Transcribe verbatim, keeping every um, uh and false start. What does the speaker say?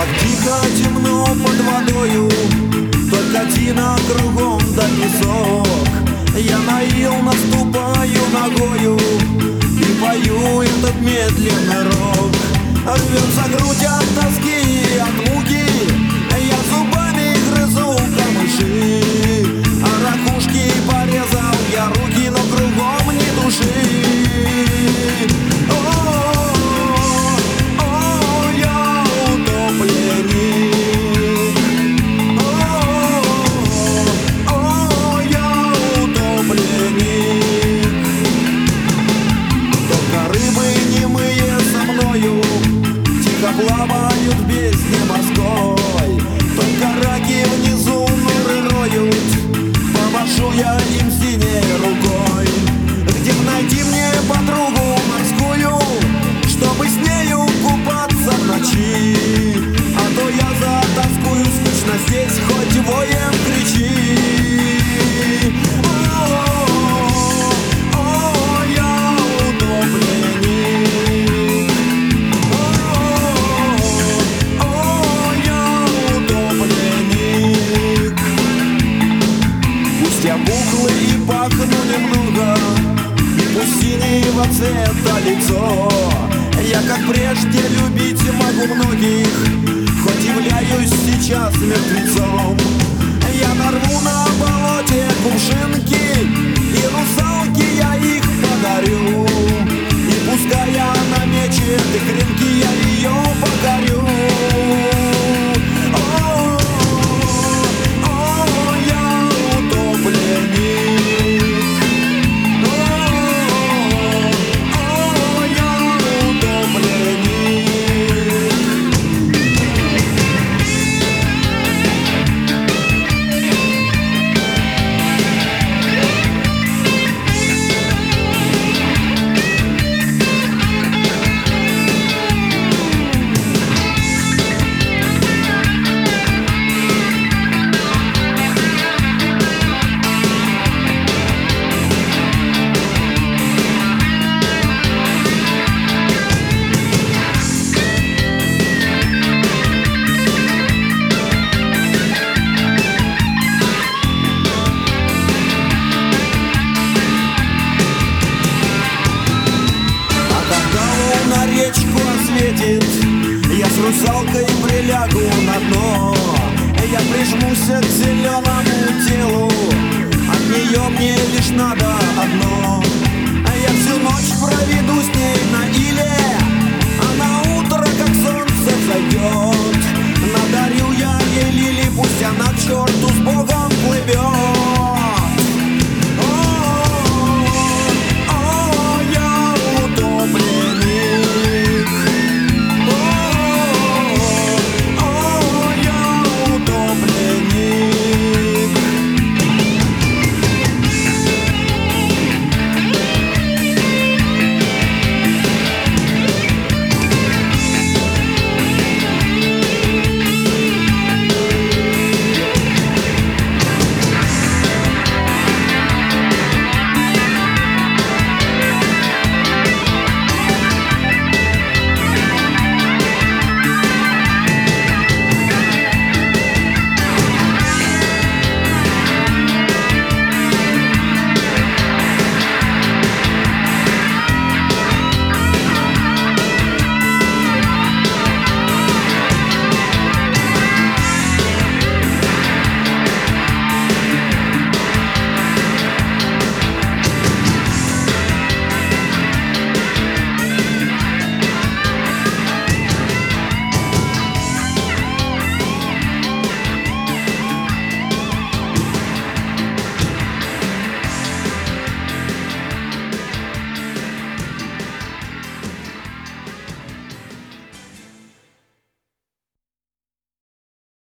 Как тихо, темно под водою, только тина кругом да песок. Я на ил наступаю ногою и пою этот медленный рок. Рвется грудь от тоски и от муки, я зубами грызу камыши. А ракушки порезал я руки, но кругом ни души. Плавают в бездне морской, только раки внизу норы роют. Помашу я им синей рукой. Где б найти мне подругу морскую, чтобы с нею купаться в ночи? А то я затаскую скучно здесь, хоть воем кричи. Я пухлый и пахну немного, и пусть синего цвета лицо. Я, как прежде, любить могу многих, хоть являюсь сейчас мертвецом. Я нарву на болоте кувшинки, и русалке я их подарю. И пускай она мечет и кринки, я ее покорю. Речку осветит, я с русалкой прилягу на дно. Я прижмусь к зеленому телу, от нее мне лишь надо одно. Я всю ночь проведу с ней на иле,